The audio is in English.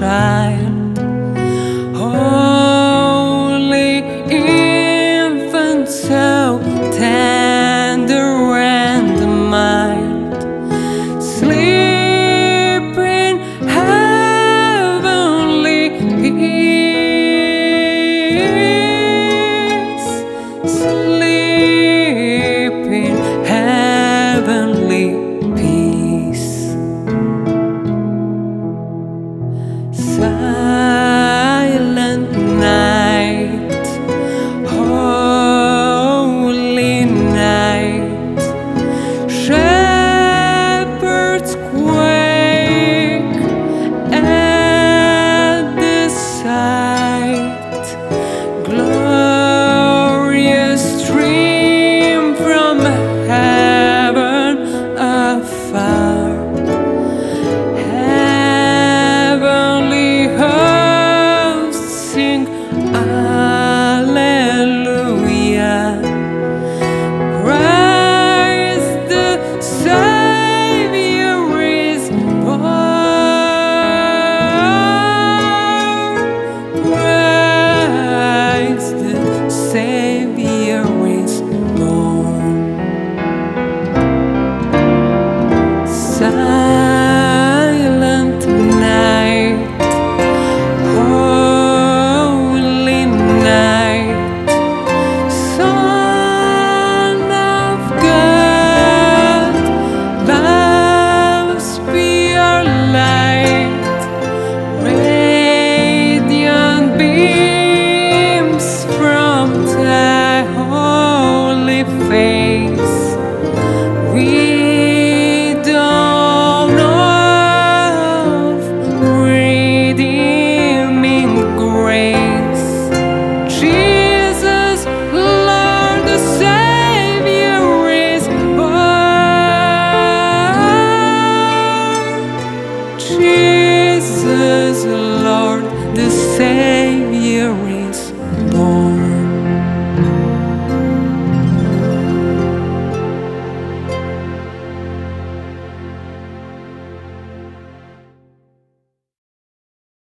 child, holy infant, so tender and mild, sleep in heavenly peace, sleep in heavenly peace. Silent night, holy night, shepherds quake at the sight, glorious stream from heaven afar. Sing Alleluia, Christ the Savior is born, Christ the Savior is born. Silent night, Son of God, love's pure light, radiant beams from thy holy face. We dawn of redeeming grace, Jesus, Lord, the Savior is born. Jesus, Lord, the Savior is